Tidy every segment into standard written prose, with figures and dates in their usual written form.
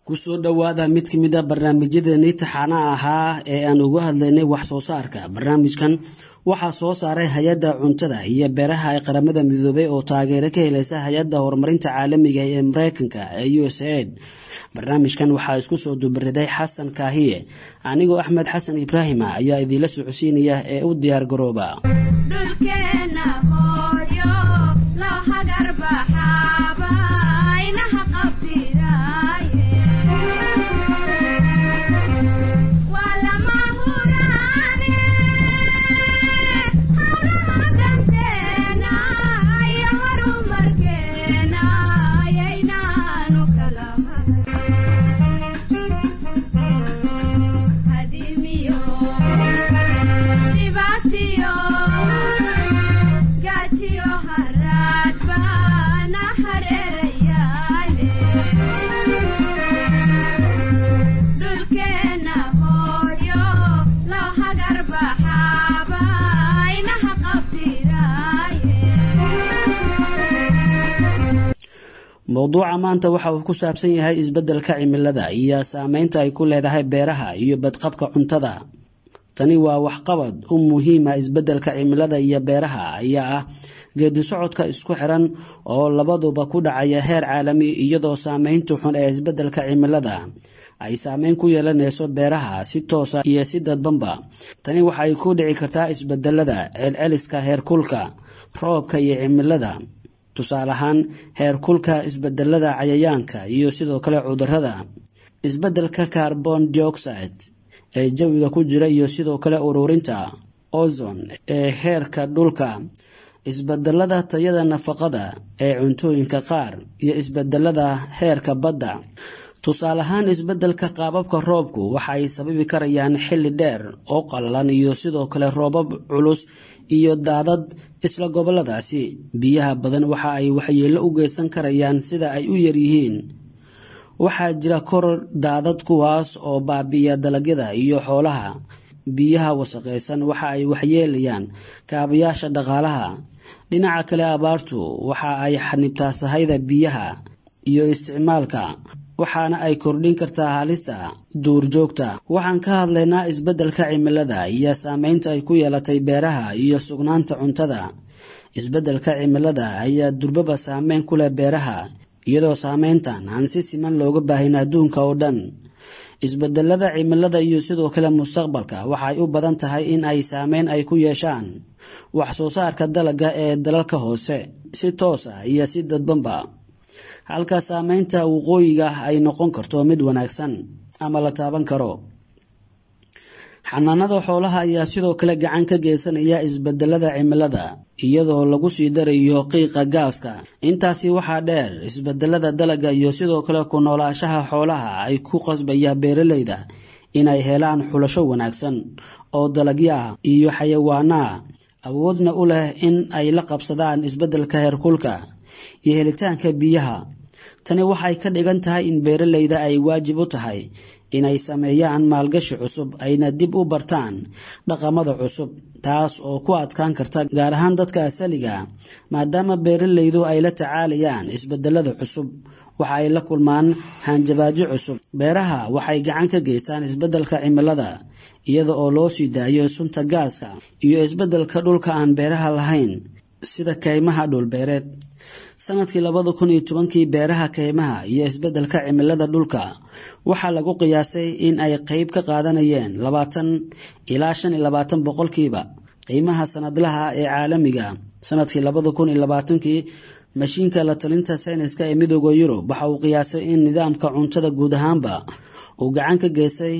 kusoo dhawaada mid kamid ah barnaamijyadeena taxana ahaa ee aan uga hadlaynay wax soo saarka. Barnaamijkan waxaa soo saaray hay'adda cuntada iyo beeraha ee qaramada midoobay oo taageero ka helaysa hay'adda horumarinta caalamiga ee Mareykanka ee USAID. barnaamijkan waxaa isku soo duubariday Xasan Kaahiye, anigoo Axmed Xasan Ibraahim ayaa idin la socodsiinaya ee u diyaar garooba. dhulkeena hooyo la hagar baxaba inaha qabtiraaye wala mahurane hanadanteena iyo horumarkeena ayaynaanu kala hadimiyo dibatiyo gajiyo harad baana hareerayaale dhulkeena hooyo loo hagar baxaba inaha qabtiraaye. mowduuca maanta waxa uu ku saabsan yahay isbeddelka cimilada iyo saameynta ay ku leedahay beeraha iyo badqabka cuntada. tani waa waxqabad u muhiim ah. isbeddelka cimilada iyo beeraha ayaa ah geedi socodka isku xiran oo labaduba ku dhacaya heer caalami, iyadoo saameynta xun ee isbeddelka cimilada ay saameyn ku yeelanayso beeraha si toos ah iyo si dadbanba. tani waxay ku dhici kartaa isbeddelada celceliska heerkulka, roobka iyo cimilada. tusaale ahaan, heerkulka, isbeddelada cayayaanka iyo sidoo kale cudurrada, isbeddelka carbon dioxide ee jawiga ku jira iyo sidoo kale ururinta ozone ee heerka dhulka, isbeddelada tayada nafaqada ee cuntooyinka qaar iyo isbeddelada heerka badda. tusaale ahaan, isbeddelka qaababka roobku waxa ay sababi karayaan xilli dheer oo qallalan iyo sidoo kale roobab culus iyo daadad isla gobolladaasi. biyaha badan waxa ay waxyeello u geysan karayaan sida ay u yar yihiin. waxaa jira koror daadad kuwaas oo baabi'iya dalagyada iyo xoolaha. biyaha wasakhaysan waxa ay waxyeelayaan kaabayaasha dhaqaalaha. dhinaca kale, abaartu waxa ay xanibtaa sahayda biyaha iyo isticmaalka, waxaana ay kordhin kartaa halista duurjoogta. waxaan ka hadlaynaa isbeddelka cimilada iyo saameynta ay ku yeelatay beeraha iyo sugnaanta cuntada. isbeddelka cimilada ayaa durbaba saameyn ku leh beeraha, iyadoo saameyntan aan si siman looga baahin adduunka oo dhan. isbeddelada cimilada iyo sidoo kale mustaqbalka waxay u badan tahay in ay saameyn ay ku yeeshaan wax soo saarka dalagga ee dalalka hoose, si toos ah iyo si dadbanba. halka saameynta waqooyiga ay noqon karto mid wanaagsan ama la taaban karo. xanaanada xoolaha ayaa sidoo kale gacan ka geysanaya isbeddelada cimilada, iyadoo lagu sii darayo qiiqa gaaska. intaasi waxaa dheer, isbeddelada dalagga iyo sidoo kale ku noolaanshaha xoolaha ay ku qasbaya beeralayda inay helaan xulasho wanaagsan oo dalagyo ah iyo xayawaanaha awoodna u leh in ay la qabsadaan isbeddelka heerkulka iyo helitaanka biyaha. tani waxay ka dhigan tahay in beeralayda ay waajib u tahay inay sameeyaan maalgashi cusub, ayna dib u bartaan dhaqamada cusub, taas oo ku adkaan karta gaar ahaan dadka asaliga, maadaama beeralaydu ay la tacaalayaan isbeddelada cusub. waxa ay la kulmaan hanjabaadyo cusub. beeraha waxay gacan ka geystaan isbeddelka cimilada iyada oo loo sii daayo sunta gaaska iyo isbeddelka dhulka aan beeraha lahayn sida kaymaha dhulbeereed. sanadkii 2010 beeraha kaymaha iyo isbeddelka cimilada dhulka waxaa lagu qiyaasay in ay qayb ka qaadanayeen 20 ilaa 25% qiimaha sanadlaha ee caalamiga. sanadkii 2020 mashiinka la talinta sayniska ee midowga Yurub waxa uu qiyaasay in nidaamka cuntada guud ahaanba uu gacan ka geystay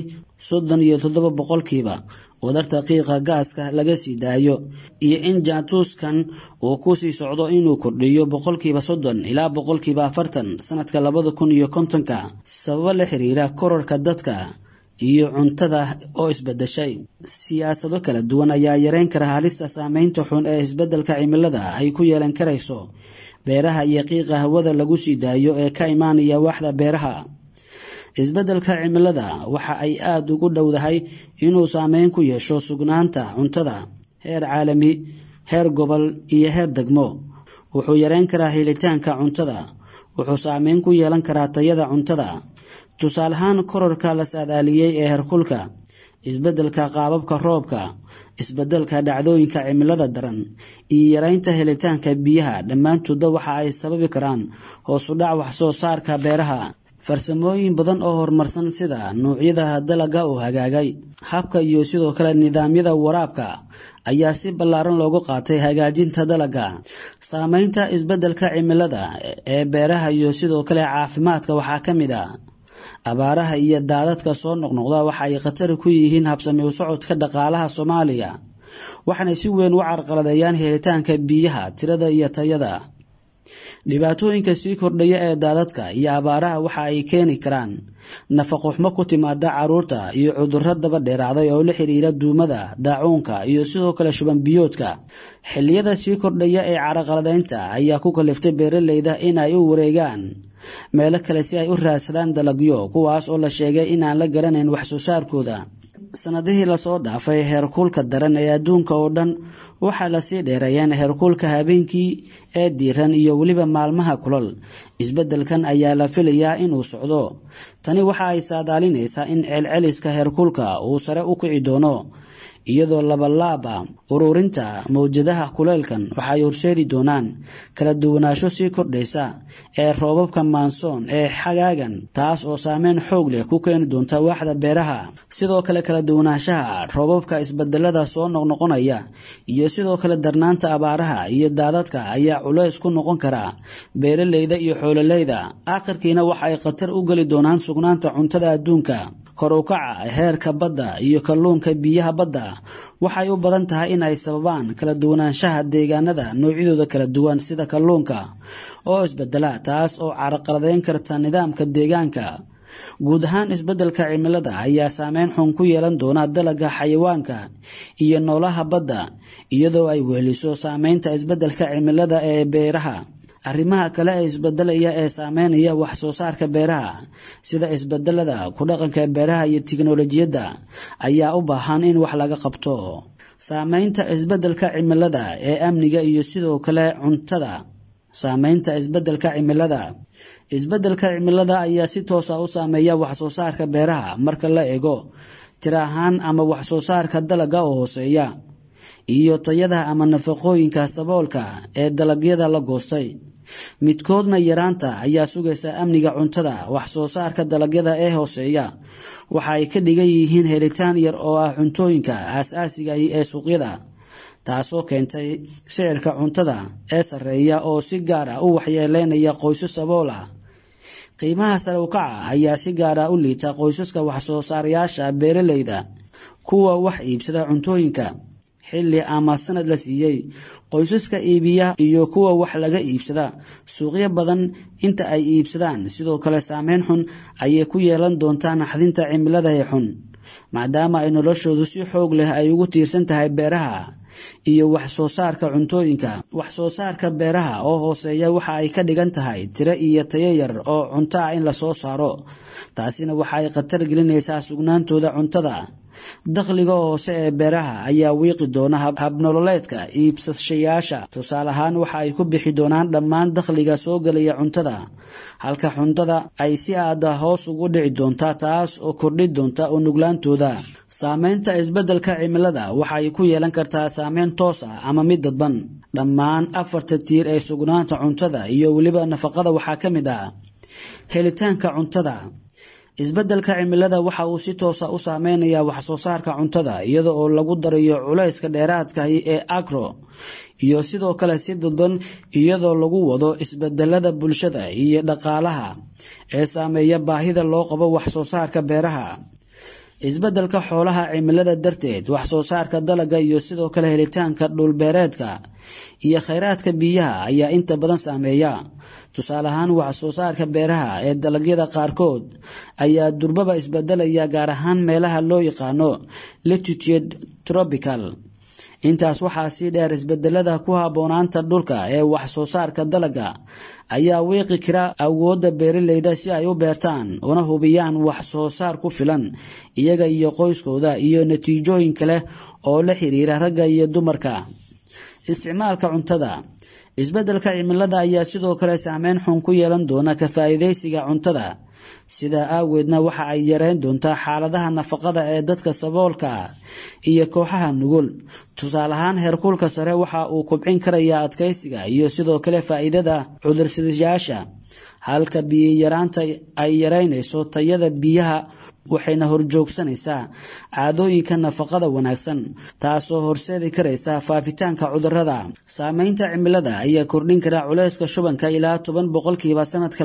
37% wadarta qiiqa gaaska laga sii daayo, iyo in jaatuskan uu ku sii socdo inuu kordhiyo 30% ilaa 40% sanadka 2050 sabab la xiriira kororka dadka iyo cuntada oo isbedeshay. siyaasado kala duwan ayaa yareyn kara halista saameynta xun ee isbeddelka cimilada ay ku yeelan karayso beeraha iyo qiiqa hawada lagu sii daayo ee ka imaanaya waaxda beeraha. isbeddelka cimilada waxa ay aad ugu dhowdahay inuu saameyn ku yeesho sugnaanta cuntada heer caalami, heer gobol iyo heer degmo. wuxuu yareyn karaa helitaanka cuntada, wuxuu saameyn ku yeelan karaa tayada cuntada. tusaale ahaan kororka la saadaaliyey ee heerkulka, isbeddelka qaababka roobka, isbeddelka dhacdooyinka cimilada daran iyo yaraynta helitaanka biyaha dhammaantoodba waxa ay sababi karaan hoos u dhac wax soo saarka beeraha. farsamooyin badan oo horumarsan sida noocyada dalagga oo hagaagay, habka iyo sidoo kale nidaamyada waraabka ayaa si ballaaran loogu qaatay hagaajinta dalagga. Saameynta isbeddelka cimilada ee beeraha iyo sidoo kale caafimaadka waxaa ka mid ah abaaraha iyo daadadka soo noqnoqda waxa ay khatar ku yihiin habsami u socodka dhaqaalaha Soomaaliya, waxaana si weyn u carqaladeeyaan helitaanka biyaha, tirada iyo tayada. dhibaatooyinka sii kordhaya ee daadadka iyo abaaraha waxa ay keeni karaan nafaqo xumo ku timaada carruurta iyo cudurro daba dheeraaday oo la xiriira duumada, daacuunka iyo sidoo kale shuban biyoodka. xilliyada sii kordhaya ee carqaladeynta ayaa ku kaliftay beeraleyda in ay u wareegaan meelo kale si ay u raadsadaan dalagyo kuwaas oo la sheegay inaan la garanayn wax soo saarkooda. sanadihii lasoo dhaafay heerkulka daran ee adduunka oo dhan waxaa lasii dheereeyeen heerkulka habeenkii ee diiran iyo weliba maalmaha kulal. isbeddelkan ayaa la filayaa inuu socdo. tani waxa ay saadaalinaysaa in celceliska heerkulka uu sare u kici doono, iyadoo labalaaba ururinta mawjadaha kuleylkan waxay horseedi doonaan kala duwanaansho sii kordhaysa ee roobabka maansoon ee xagaagan, taas oo saameyn xoog leh ku keeni doonta waaxda beeraha. sidoo kale kala duwanaanshaha roobabka, isbedelada soo noqnoqonaya iyo sidoo kale darnaanta abaaraha iyo daadadka ayaa culays ku noqon kara beeraleyda iyo xoololeyda. aakhirkiina waxa ay khatar u geli doonaan sugnaanta cuntada adduunka. kor u kaca heerka badda iyo kalluunka biyaha badda waxay u badan tahay in ay sababaan kala duwanaanshaha deegaanada noocyadooda kala duwan sida kalluunka oo isbedela, taas oo carqaladeyn karta nidaamka deegaanka. guud ahaan isbeddelka cimilada ayaa saameyn xun ku yeelan doona dalagga, xayawaanka iyo noolaha badda, iyadoo ay weheliso saameynta isbeddelka cimilada ee beeraha. arrimaha kale ee isbedelaya ee saameynaya wax soo saarka beeraha sida isbedelada ku dhaqanka beeraha iyo tiknoolajiyadda ayaa u baahan in wax laga qabto. saameynta isbedelka cimilada ee amniga iyo sidoo kale cuntada. saameynta isbedelka cimilada ayaa si toos ah u saameeya wax soo saarka beeraha marka la eego tiro ahaan ama wax soo saarka dalagga oo hooseeya iyo tayada ama nafaqooyinka saboolka ee dalagyada la goostay. midkoodna yaraanta ayaa sugaysa amniga cuntada. wax soo saarka dalagyada ee hooseeya waxa ay ka dhigan yihiin helitaan yar oo ah cuntooyinka aasaasiga ee suuqyada, taasoo keentay sicirka cuntada ee sarreeya oo si gaar ah u waxyeeleynaya qoysas sabool ah. qiimaha sare u kaca ayaa si gaar ah u liita qoysaska wax soo saarayaasha beeraleyda, kuwa wax iibsada cuntooyinka xilli ama sanad la siiyey, qoysaska iibiya iyo kuwa wax laga iibsada suuqyo badan inta ay iibsadaan. sidoo kale saameyn xun ayay ku yeelan doontaa naxdinta cimilada ee xun, maadaama ay noloshoodu si xoog leh ay ugu tiirsan tahay beeraha iyo wax soo saarka cuntooyinka. wax soo saarka beeraha oo hooseeya waxa ay ka dhigan tahay tiro iyo tayo yar oo cunto ah in la soo saaro. taasina waxa ay khatar gelinaysaa sugnaantooda cuntada. dakhliga hoose ee beeraha ayaa wiiqi doona habnololeedka iibsashayaasha. tusaale ahaan waxa ay ku bixi doonaan dhammaan dakhliga soo gelaya cuntada, halka cuntada ay si aada hoos ugu dhici doonta, taas oo kordhi doonta u nuglaantooda. saameynta isbeddelka cimilada waxa ay ku yeelan kartaa saameyn toos ah ama mid dadban. dhammaan afarta tiir ee sugnaanta cuntada iyo weliba nafaqada waxaa ka mid ah helitaanka cuntada. isbeddelka cimilada waxa uu si toos ah u saameynayaa wax soo saarka cuntada iyada oo lagu darayo culayska dheeraadka ee agro, iyo sidoo kale si dadban iyadoo lagu wado isbedelada bulshada iyo dhaqaalaha ee saameeya baahida loo qabo wax soo saarka beeraha. isbeddelka xoolaha cimilada darteed, wax soo saarka dalagga iyo sidoo kale helitaanka dhulbeereedka iyo kheyraadka biyaha ayaa inta badan saameeya. tusaale ahaan wax soo saarka beeraha ee dalagyada qaarkood ayaa durbaba isbedelaya, gaar ahaan meelaha loo yaqaano latitude tropical. intaas waxaa sii dheer isbedelada ku habboonaanta dhulka ee wax soo saarka dalagga ayaa wiiqi kara awoodda beeraleyda si ay u beertaan una hubiyaan wax soo saar ku filan iyaga iyo qoyskooda, iyo natiijooyin kale oo la xiriira ragga iyo dumarka. isticmaalka cuntada. isbeddelka cimilada ayaa sidoo kale saameyn xun ku yeelan doona ka faa'iidaysiga cuntada sida aaweedna waxa ay yareyn doontaa xaaladaha nafaqada ee dadka saboolka iyo kooxaha nugul. tusaale ahaan heerkulka sare waxa uu kobcin karayaa adkaysiga iyo sidoo kale faa'iidada cudursidayaasha, halka biyo yaraanta ay yareynayso tayada biyaha waxayna horjoogsanaysaa caadooyinka nafaqada wanaagsan, taasoo horseedi karaysa faafitaanka cudurrada. Saameynta cimilada ayaa kordhin kara culayska shubanka ilaa 10% sanadka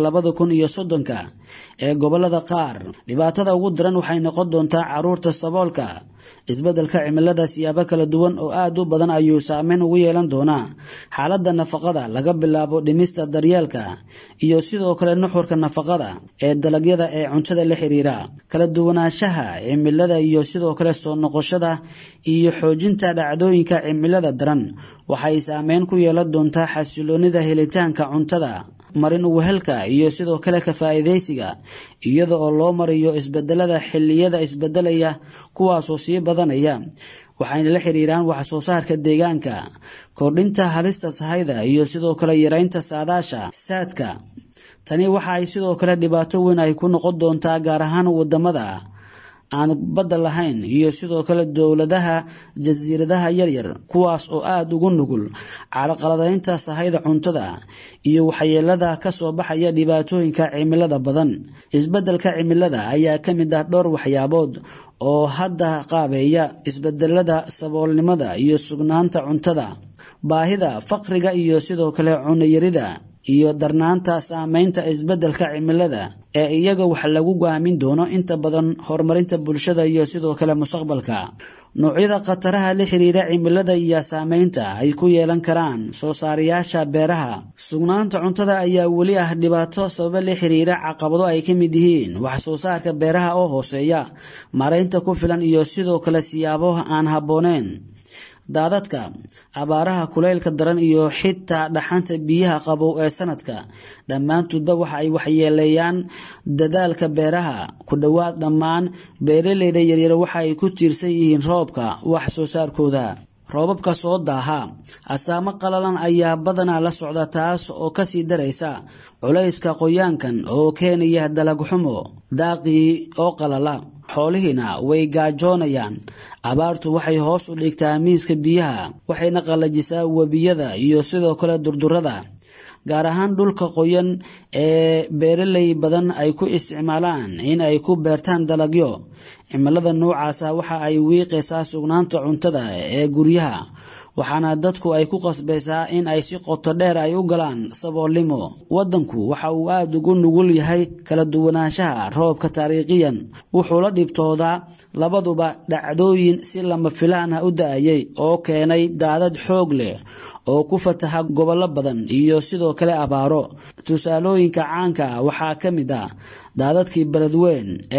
2030 ee gobolada qaar. Dhibaatada ugu daran waxay noqon doontaa caruurta saboolka. isbeddelka cimilada siyaabo kala duwan oo aad u badan ayuu saameyn ugu yeelan doonaa xaaladda nafaqada, laga bilaabo dhimista daryeelka iyo sidoo kale nuxurka nafaqada ee dalagyada ee cuntada la xiriira. kala duwanaanshaha cimilada iyo sidoo kale soo noqoshada iyo xoojinta dhacdooyinka cimilada daran waxay saameyn ku yeelan doontaa xasiloonida helitaanka cuntada, marin wehelka iyo sidoo kale ka faa'iideysiga, iyada oo loo marayo isbedelada xilliyada isbedelaya kuwaasoo sii badanaya. waxayna la xiriiraan wax soo saarka deegaanka, kordhinta halista sahayda iyo sidoo kale yareynta saadka. tani waxa ay sidoo kale dhibaato weyn ay ku noqon doontaa gaar ahaan wadamada aan badda lahayn iyo sidoo kale dowladaha jasiiradaha yaryar, kuwaas oo aad ugu nugul carqaladaynta sahayda cuntada iyo waxyeelada ka soo baxaya dhibaatooyinka cimilada badan. isbeddelka cimilada ayaa ka mid ah dhowr waxyaabood oo hadda qaabeeya isbedelada saboolnimada iyo sugnaanta cuntada, baahida, faqriga iyo sidoo kale cunno yarida iyo darnaanta saameynta isbeddelka cimilada ee iyaga wax lagu go'aamin doono inta badan horumarinta bulshada iyo sidoo kale mustaqbalka. noocyada khataraha la xiriira cimilada iyo saameynta ay ku yeelan karaan soo saarayaasha beeraha. sugnaanta cuntada ayaa weli ah dhibaato sabab la xiriira caqabado ay ka mid yihiin wax soo saarka beeraha oo hooseeya, maaraynta ku filan iyo sidoo kale siyaabo aan habbooneyn. daadadka, abaaraha, kulaylka daran iyo xitaa dhaxanta biyaha qabow ee sanadka dhammaantoodba waxa ay waxyeeleeyaan dadaalka beeraha. ku dhowaad dhammaan beeraleyda yaryar waxa ay ku tiirsan yihiin roobka wax soo saarkooda. roobabka soo daaha, asaamo qalalan ayaa badanaa la socda, taas oo ka sii daraysa culayska qoyaankan oo keenaya dalag xumo, daaqii oo qalala, xoolihiina way gaajoonayaan. abaartu waxay hoos u dhigtaa miiska biyaha, waxayna qallajisaa webiyada iyo sidoo kale durdurada, gaar ahaan dhulka qoyan ee beeraley badan ay ku isticmaalaan in ay ku beertaan dalagyo. cimilada noocaasa waxa ay wiiqaysaa sugnaanta cuntada ee guryaha, waxaana dadku ay ku qasbaysaa in ay si qoto dheer ay u galaan saboolnimo. wadanku waxa uu aad ugu nugul yahay kala duwanaanshaha roobka. taariikhiyan wuxuu la dhibtoodaa labaduba dhacdooyin si lama filaan ah u da'ayay oo keenay daadad xoog leh oo ku fataha gobollo badan iyo sidoo kale abaaro. tusaalooyinka caanka waxaa ka mid ah daadadkii Beledweyne ee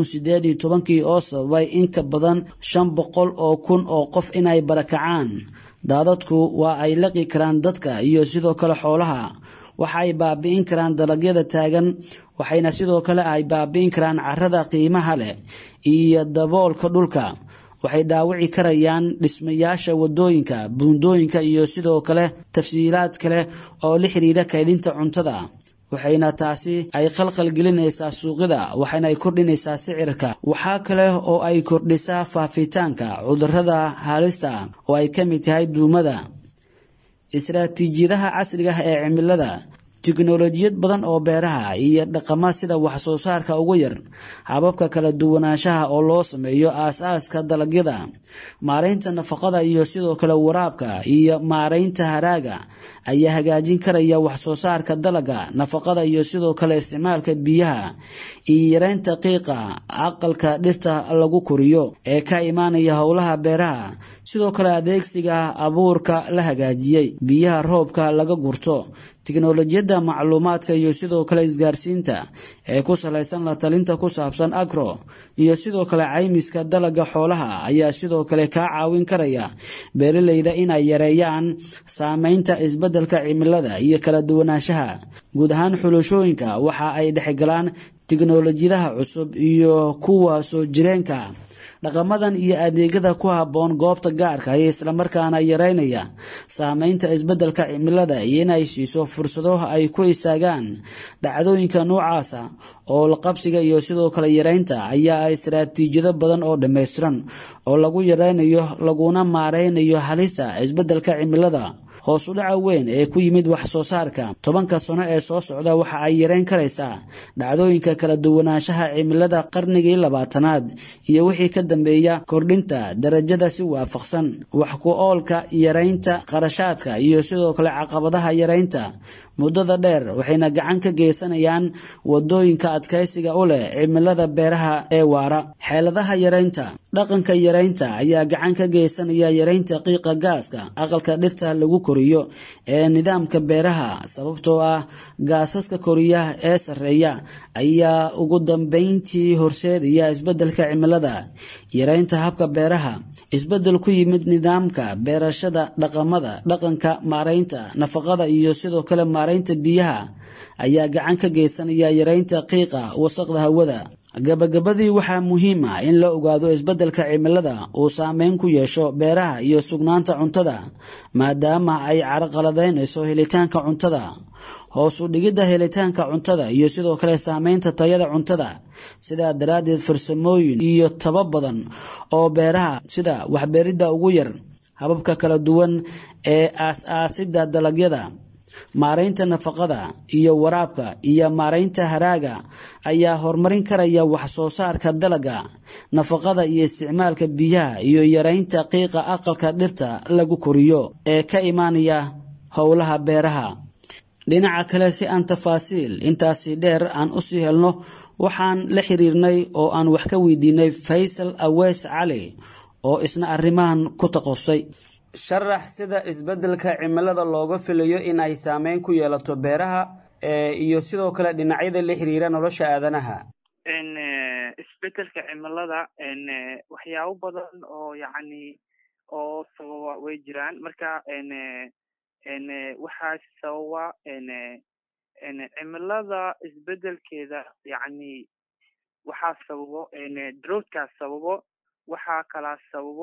2018 oo sababay in ka badan 500,000 oo qof inay barakacaan. daadadku waa ay laqi karaan dadka iyo sidoo kale xoolaha, waxay baabi'in karaan dalagyada taagan, waxayna sidoo kale ay baabi'in karaan carrada qiimaha leh iyo daboolka dhulka. waxay dhaawici karayaan dhismayaasha wadooyinka, buundooyinka iyo sidoo kale tafsiilaad kale oo la xiriira kaydinta cuntada. waxayna taasi ay khalkhal gelinaysaa suuqyada, waxayna ay kordhinaysaa sicirka. waxaa kale oo ay kordhisaa faafitaanka cudurrada halista oo ay ka mid tahay duumada. istiraatiijiyadaha casriga ah ee cimilada, tiknoolajiyad badan oo beeraha iyo dhaqamo sida wax soo saarka ugu yar, hababka kala duwanaanshaha oo loo sameeyo aasaaska dalagyada, maaraynta nafaqada iyo sidoo kale waraabka iyo maaraynta haraaga ayaa hagaajin karaya wax soo saarka dalagga, nafaqada iyo sidoo kale isticmaalka biyaha iyo yareynta qiiqa aqalka dhirta lagu koriyo ee ka imaanaya howlaha beeraha. sidoo kale adeegsiga abuurka la hagaajiyay, biyaha roobka laga gurto, tiknoolajiyadda macluumaadka iyo sidoo kale isgaarsiinta ee ku salaysan la talinta ku saabsan agro iyo sidoo kale caymiska dalagga xoolaha ayaa sidoo kale ka caawin karaya beeraleyda inay yareeyaan saameynta isbeddelka cimilada iyo kala duwanaanshaha. guud ahaan xulashooyinka waxa ay dhexgalaan tiknoolajiyadaha cusub iyo kuwa soo jireenka, dhaqamadan iyo adeegyada ku habboon goobta gaarka ah isla markaana yareynaya saameynta isbeddelka cimilada iyo inay siiso fursado ay ku istaagaan dhacdooyinka noocaas ah oo la qabsiga iyo sidoo kale yareynta ayaa ah istaraatiijiyado badan oo dhammaystiran oo lagu yareynayo laguna maareynayo halista isbeddelka cimilada hoos u dhaca weyn ee ku yimid wax soo saarka 10 sano ee soo socda waxa ay yareyn karaysaa dhacdooyinka kala duwanaanshaha cimilada qarnigii 20aad iyo wixii ka dambeeya kordhinta darajada si waafaqsan wax ku oolka yareynta qarashaadka iyo sidoo kale caqabadaha yareynta muddada dheer waxayna gacan ka geysanayaan wadooyinka adkeysiga u leh cimilada beeraha ee waara xeeladaha yareynta dhaqanka yareynta ayaa gacan ka geysanaya yareynta qiiqa gaaska aqalka dhirta lagu koriyo ee nidaamka beeraha sababtoo ah gaasaska koriyaha ee sareeya ayaa ugu dambeyntii horseedaya isbeddelka cimilada yareynta habka beeraha isbeddel ku yimid nidaamka beerashada dhaqamada dhaqanka maareynta nafaqada iyo sidoo kale maareynta biyaha ayaa gacan ka geysanaya yareynta qiiqa wasaqda hawada gabagabadii waxaa muhiim ah in la ogaado isbeddelka cimilada uu saameyn ku yeesho beeraha iyo sugnaanta cuntada maadaama ay carqaladeynayso helitaanka cuntada hoos u dhigidda helitaanka cuntada iyo sidoo kale saameynta tayada cuntada sidaa daraaddeed farsamooyin iyo taba badan oo beeraha sida waxbeeridda ugu yar hababka kala duwan ee aas-aasidda dalagyada maareynta nafaqada iyo waraabka iyo maareynta haraaga ayaa horumarin karaya wax soo saarka dalagga nafaqada iyo isticmaalka biyaha iyo yareynta qiiqa aqalka dhirta lagu koriyo ee ka imaanaya howlaha beeraha dhinaca kale si aan tafaasiil intaasi dheer aan u sii helno waxaan la xiriirnay oo aan wax ka weydiinay Faysal Aweys Cali oo isna arrimahan ku taqoosay sharax sida isbeddelka cimilada looga filayo in ay saameyn ku yeelato beeraha iyo sidoo kale dhinacyada la xiriira nolosha aadanaha isbeddelka cimilada waxyaabo badan oo oo sababa way jiraan marka waxaa sababa cimilada isbeddelkeeda waxaa sababo drought-kaas sababo waxaa kala sababo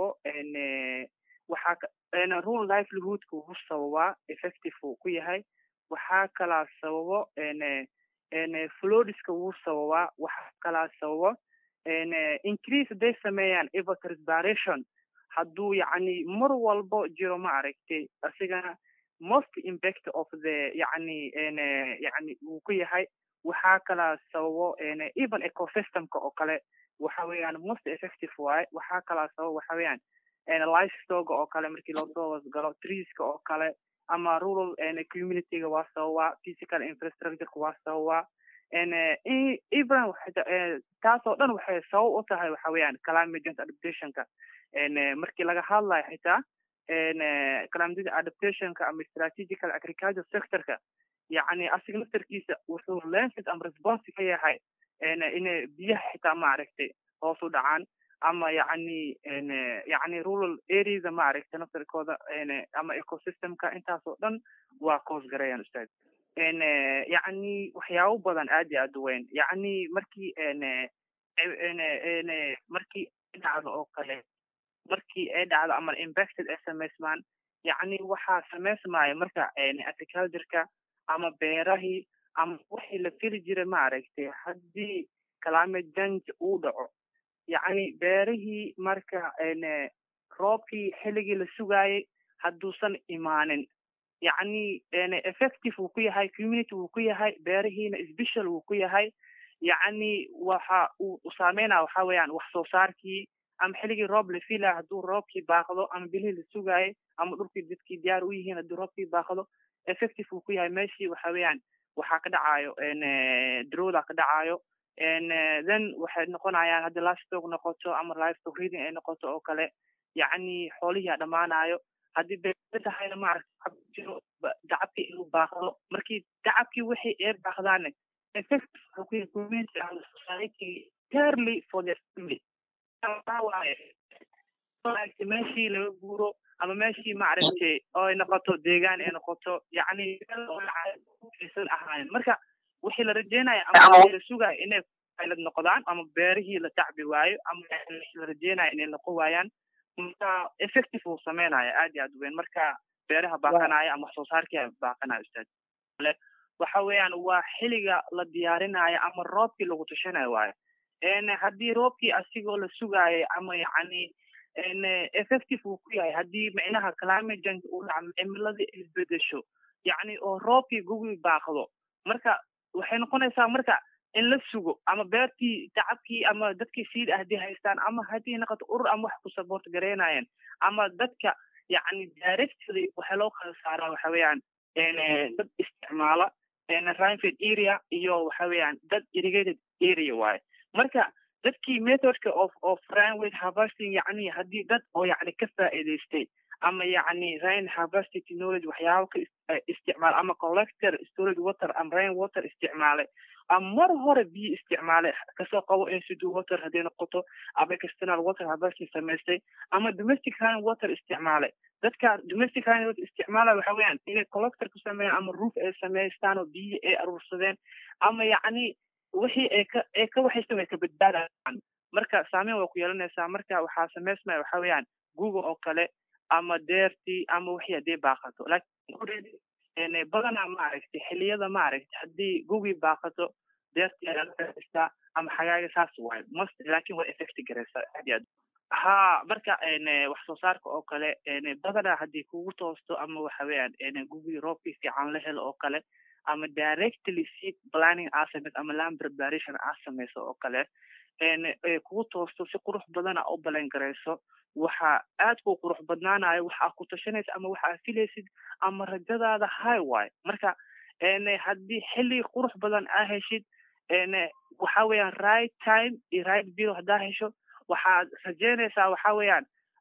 rural livelihood-ka wuu sababaa effective uu ku yahay waxaa kala sababo floodiska wuu sababaa waxaa kala sababo increase hadday sameeyaan evapotranspiration hadduu mar walbo jiro ma aragtay asigana most impact of the wuu ku yahay waxaa kala sababo even ecosystemka oo kale waxa weeyaan most effective waaye waxaa kala sababo waxa weeyaan livestock oo kale markii loo soo galo treeska oo kale ama rural community-ga waa sababa physical infrastructure-ka waa sababa even taasoo dhan waxay sabab u tahay waxa weeyaan climate change adaptation-ka markii laga hadlayo xitaa climate change adaptation-ka ama strategical agriculture sector-ka asiga naftarkiisa wuxuu lenses ama response ka yahay inay biyaha xitaa ma aragtay hoos u dhacaan ama rural areas ma aragtay naftarkooda ama ecosystemka intaasoo dhan waa cause garayaan ustaad waxyaabo badan aad iyo aad u weyn markii markii dhacdo oo kale markii ay dhacdo ama impacted ay samaysmaan waxaa samaysmaya marka agriculture-ka ama beerahii ama wixii la fili jiray ma aragtay haddii climate change uu dhaco beerihii marka roobkii xilligii la sugaayay hadduusan imaanin effective wuu ku yahay community wuu ku yahay beerihiina special wuu ku yahay waxa uu saameynaya waxa weeyaan wax soo saarkii ama xilligii roob la filaya hadduu roobkii baaqdo ama bilihii la sugaayay ama dhulkii dadkii diyaar u yihiin hadduu roobkii baaqdo effective wuu ku yahay meeshii waxa weeyaan waxaa ka dhacayo drought ka dhacayo then waxay noqonayaan haddii livestock noqoto ama livestock reading ay noqoto oo kale xoolihii dhamaanayo haddii beer tahayna maaragta jiro dacabkii inuu baaqdo markii dacabkii wixii ay baaqdaane effective wuxuu ku yahay community and society entirely for their family meeshii laga guuro ama meeshii maaragtay oo ay noqoto deegaan ay noqoto aysan ahayn marka wixii la rajeynaya ama la sugaya inay silent noqdaan ama beerihii la tacbi waayo ama la rajeynayo inay noqon waayaan marka effective uu sameynaya aad iyo aad weyn marka beeraha baaqanaya ama wax soo saarkii baaqanaya ustaad waxa weeyaan waa xiliga la diyaarinayo ama roobkii lagu tashanayo waayo haddii roobkii asigoo la sugaayo ama yacni effective uu ku yahay haddii micnaha climate change uu dhaco cimiladii isbedesho yacni oo roobkii gugi baaqdo marka waxay noqonaysaa marka in la sugo ama beertii tacabkii ama dadkii siid ah haddii haystaan ama haddii noqoto urur ama wax ku support gareynayeen ama dadka yacni directly waxa loo kala saaraa waxa weeyaan dad isticmaala rainfed area iyo waxa weeyaan dad irrigated area waaye marka dadkii methodka of rainwater harvesting yacni haddii dad oo yacni ka faa'iidaystay ama yacni rain harvesting technology waxyaabo ka isticmaal ama collector storage water ama rain water isticmaalay ama mar hore biyo isticmaalay kasoo qabo insidu water haddii noqoto ama external water harvesting samaystay ama domestic rain water isticmaalay dadka domestic rain water isticmaala waxa weeyaan inay collector ku sameeyaan ama roof ay samaystaan oo biyo ay aruursadeen ama yacni wixii ay ka waxaysan way ka badbaadaan marka saameyn way ku yeelanaysaa marka waxaa samaysmaya waxa weeyaan google oo kale ama deertii ama wixii haddii baaqato laakiin badanaa maaragtay xilliyada maaragtay haddii gugi baaqato deertii laga faa'iidaystaa ama xagaaga saas waayo must laakiin way effect garaysaa aad iyo aad ha marka wax soo saarka oo kale badanaa haddii kugu toosto ama waxa weeyaan gugi roobkii fiican la helo oo kale ama directly seed planning asamet ama land preparation asamayso oo kale kugu toosto si qurux badan u balan garayso waxa aad ku qurux badnaanayo waxa ku tashanaysa ama waxa filaysid ama rajadaada high way marka haddii xilli qurux badan aa heshid waxa weeyaan right time iyo right bill hadaa hesho waxaad rajeynaysaa waxa weeyaan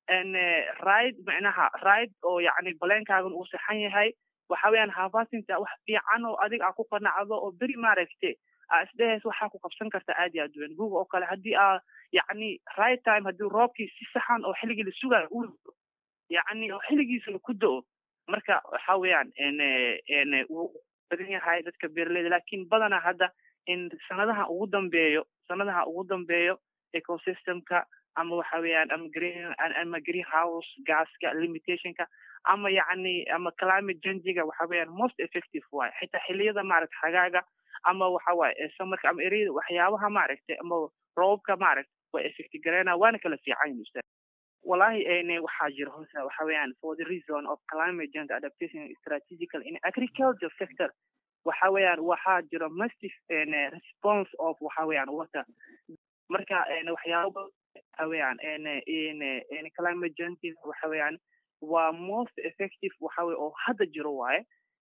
right macnaha right oo yacni baleenkaagan uu saxan yahay waxa weeyaan harvestinta wax fiican oo adiga aa ku qanacdo oo beri maaragtay isdhehays waxaa ku qabsan karta aad iyo aad weyn google oo kale haddii aa yacni right time haddii roobkii si saxan oo xilligii la sugaayo uu yacni oo xilligiisa la ku do-o marka waxa weeyaan wuu badan yahay dadka beeraleyda laakiin badanaa hadda in sanadaha ugu dambeeyo ecosystemka ama waxa weeyaan ama greenhouse gaska limitationka ama yacni ama climate change-ga waxa weeyaan most effective waaye xitaa xilliyada maaragta xagaaga ama waxa waaye samarka ama ereyada waxyaabaha maaragtay ama roobka maaragta waa effective gareynaa waana kala fiican yihin ustaad wallahi waxaa jira hoose waxa weeyaan for the reason of climate change adaptation strategical in agriculture sector waxa weeyaan waxaa jira massive response of waxa weeyaan water marka waxyaabo waxa weeyaan climate change waxa weeyaan waa most effective waxa weeye oo hadda jiro waaye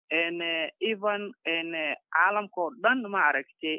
even caalamkoo dhan ma aragtay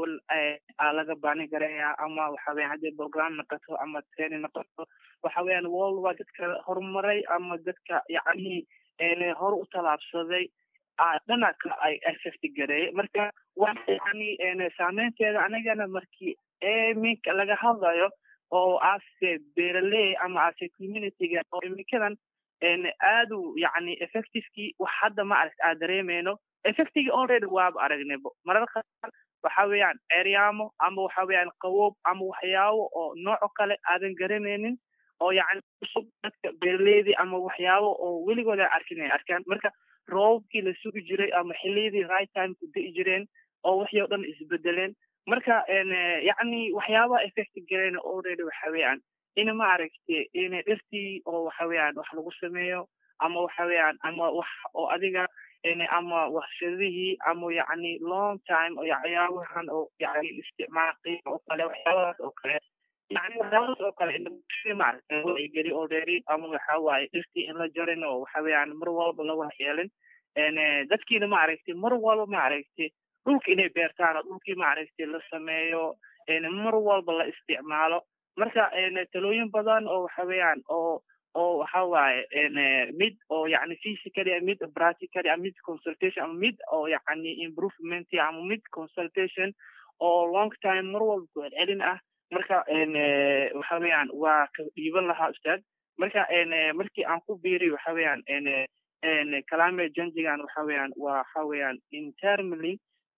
laga baani gareeyaa ama waxa weeyaan haddii program noqoto ama training noqoto waxa weeyaan world waa dadka horumaray ama dadka yacni hor u talaabsaday dhanaka ay effect gareeyay marka waxa yacni saameynteeda anagana markii minka laga hadlayo oo ase beeraley ama ase communityga oo iminkadan aad u yacni effectivekii wax hadda ma aragta aad dareemayno effectigii already waaba aragnaybo mararka qaar waxa weeyaan ceeryaamo ama waxa weeyaan qaboob ama waxyaabo oo nooco kale aadan garanaynin oo yacni cusub dadka beeraleydii ama waxyaabo oo weligooda arkin ay arkaan marka roobkii la sugi jiray ama xilliyadii right time ku di'i jireen oo wixii oo dhan isbedeleen marka yacni waxyaabaha effect garayna already waxa weeyaan in ma aragtay in dhirtii oo waxa weeyaan wax lagu sameeyo ama waxa weeyaan ama wax oo adiga ama warshadihii ama yacni long time oo waxyaabahan oo yacni isticmaalay oo kale waxyaabahaas oo kale yacni waxyaabahaas oo kale in ma aragtay way geli already ama waxa waaye dhirtii in la jarin oo waxa weeyaan mar walba la waxyeelin dadkiina ma aragtay mar walba ma aragtay dhulka inay beertaan oo dhulkii ma aragtay la sameeyo mar walba la isticmaalo marka talooyin badan oo waxa weeyaan oo waxa waaye mid oo yacni physically mid practically mid consultation ama mid oo yacni improvement ama mid consultation oo long time mar walba ku celin ah marka waxa weeyaan waa ka dhiiban lahaa ustaad marka markii aan ku biiriyo waxa weeyaan climate change-gan waxa weeyaan internally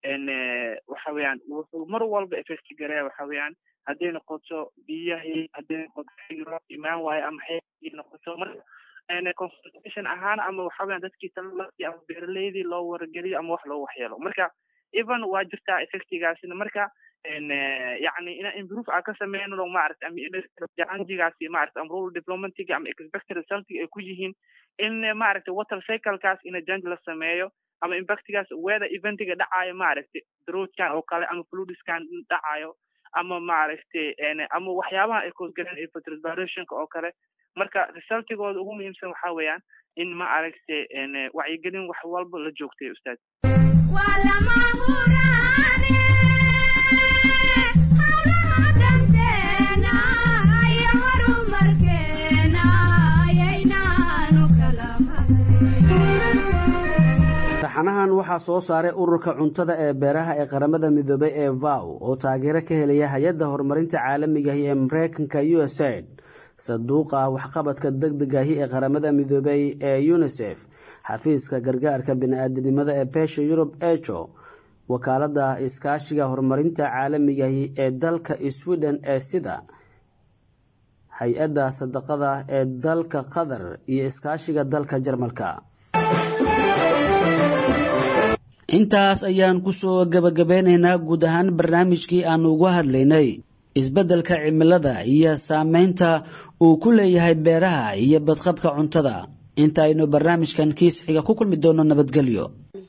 waxa weeyaan wuxuu mar walba effect gareeya waxa weeyaan hadday noqoto biyahii hadday noqoto roob imaan waayo ama xeebii noqoto marka consultation ahaan ama waxa weeyaan dadkii talaalkii ama beeraleydii loo wargeliyo ama wax loo waxyeelo marka even waa jirtaa effectigaasina marka يعني إن improve أكثر لو ما أعرف أمي جانجيغاسي ما أعرف أمرول دبلوماتيك أم expected result كوجهين إن ما أعرف water cycle كاس إن جانجل السمايو أم impact كاس weather event كدعاية ما أعرف drought كان أو كله أم floods كان دعاية أما ما أعرف أما وحيابها يكون جرين infiltration أو كله مركا result كود هم يمسون حويان إن ما أعرف إن وعي جرين وحوال بالجوكتي أستاذ ولا ما هو taxanahan waxaa soo saaray ururka cuntada ee beeraha ee qaramada midoobay ee VAO oo taageero ka helaya hay'adda horumarinta caalamiga ah ee Mareykanka USAID saduuqa waxqabadka degdega ah ee qaramada midoobay ee UNICEF xafiiska gargaarka bini'aadanimada ee beesha Europe ECHO wakaalada iskaashiga horumarinta caalamiga ah ee dalka Sweden ee sida hay'adda sadaqada ee dalka Qatar iyo iskaashiga dalka Jarmalka intaas ayaan ku soo gabagabeynaynaa guud ahaan barnaamijkii aan uga hadlaynay isbeddelka cimilada iyo saameynta uu ku leeyahay beeraha iyo badqabka cuntada inta aynu barnaamijkan kiis xiga ku kulmi doono nabadgelyo